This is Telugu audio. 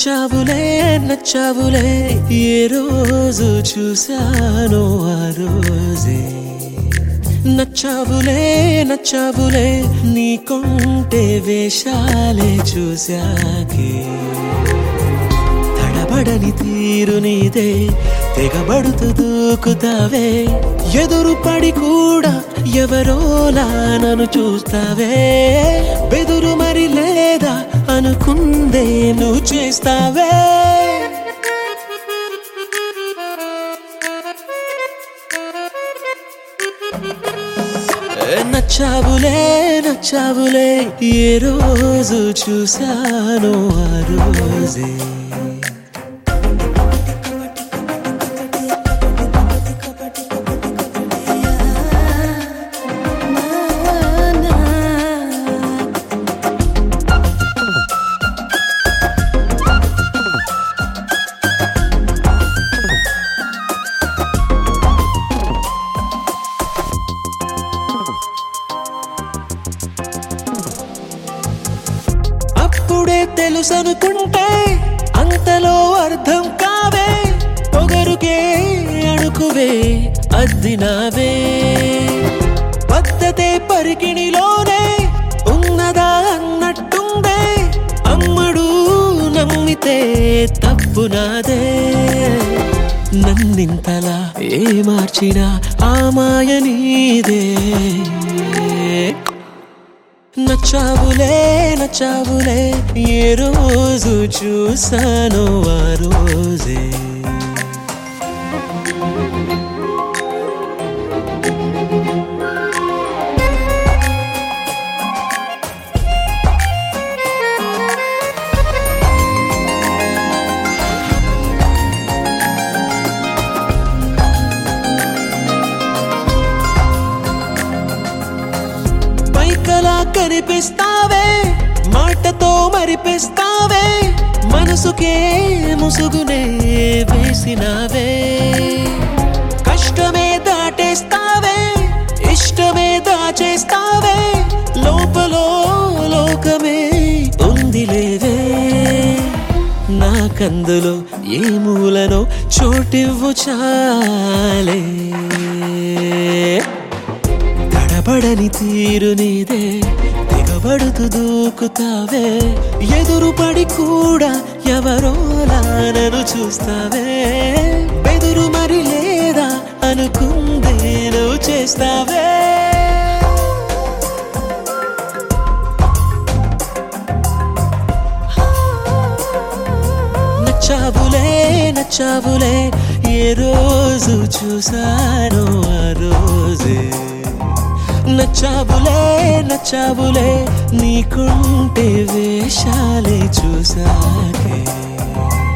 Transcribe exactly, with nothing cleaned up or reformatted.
నచ్చావులే నచ్చావులే ఏ రోజు చూశానో ఆ రోజే నచ్చావులే నచ్చావులే నీకుంటే వేషాలే చూశాకే తడబడని తీరు నీదే తెగబడుతూ దూకుతావే ఎదురు పడి కూడా ఎవరోలా నన్ను చూస్తావే బెదురు మరి లేదా అనుకుందే నువ్వు చేస్తావే నచ్చావులే నచ్చావులే ఏ రోజు చూశానో ఆ రోజే అప్పుడే తెలుసనుకుంటే అంతలో అర్థం కావే పొగరుకే అణుకువే అద్దినావే పద్ధతే పరికిణిలోనే ఉన్నదా అన్నట్టుందే అమ్మడు నమ్మితే తప్పు నాదే నన్నింతలా ఏ మార్చినా ఆ మాయ నీదే నచ్చావులే నచ్చావులే ఏ రోజు చూశానో ఆ రోజే పైకలా కనిపిస్తావే మాటతో మరిపిస్తావే మనసుకే ముసుగునే వేసినావే కష్టమే దాటేస్తావే ఇష్టమే దాచేస్తావే లోపలో లోకమే ఉందిలేవే నాకందులో ఏ మూలనో చోటివ్వు చాలే తడబడని తీరు నీదే తెగబడుతూ దూకుతావే ఎదురు పడి కూడా ఎవరోలా నన్ను చూస్తావే బెదురు మరి లేదా అనుకుందే నువ్వు చేస్తావే నచ్చావులే నచ్చావులే ఏ రోజు చూశానో ఆ రోజే నచ్చావులే నచ్చావులే నీకుంటే వేషాలే చూశాకే